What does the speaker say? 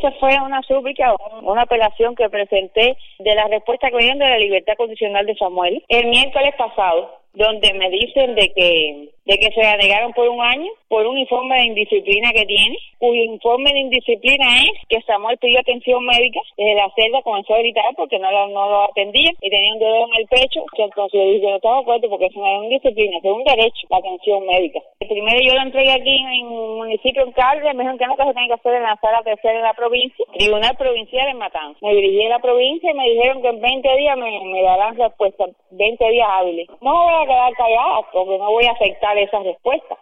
Esa fue una súplica, una apelación que presenté de la respuesta que me dieron de la libertad condicional de Samuel el miércoles pasado, donde me dicen de que se la negaron por un año por un informe de indisciplina que tiene, cuyo informe de indisciplina es que Samuel pidió atención médica desde la celda, comenzó a gritar porque no lo atendían y tenía un dolor en el pecho. Entonces yo dije, no estaba de acuerdo porque eso no es una indisciplina, es un derecho, la atención médica. Primero yo lo entregué aquí en un municipio en Calde, me dijeron que no, que se tiene que hacer en la sala tercera en la provincia, Tribunal Provincial en Matanzas. Me dirigí a la provincia y me dijeron que en 20 días me darán respuesta, 20 días hábiles. No voy a quedar callada porque no voy a aceptar esa respuesta.